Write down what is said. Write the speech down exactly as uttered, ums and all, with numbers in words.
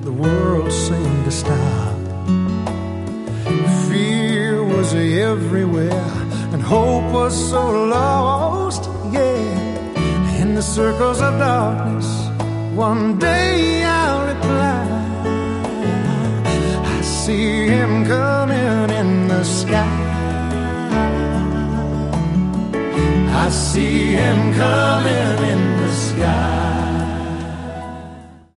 the world seemed to stop. Fear was everywhere, and hope was so lost, yeah. In the circles of darkness, one day I'll reply, I see him coming in the sky. I see him coming in the sky.